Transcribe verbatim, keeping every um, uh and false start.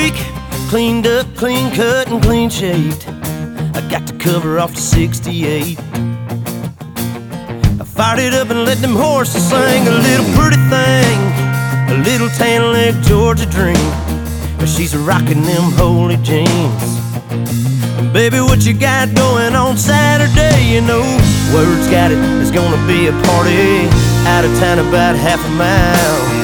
week, cleaned up, clean cut, and clean shaved. I got the cover off the sixty-eight. I fired it up and let them horses sing a little pretty thing, a little tan leg Georgia dream. She's rocking them holy jeans. Baby, what you got going on Saturday? You know, word's got it, there's gonna be a party out of town about half a mile.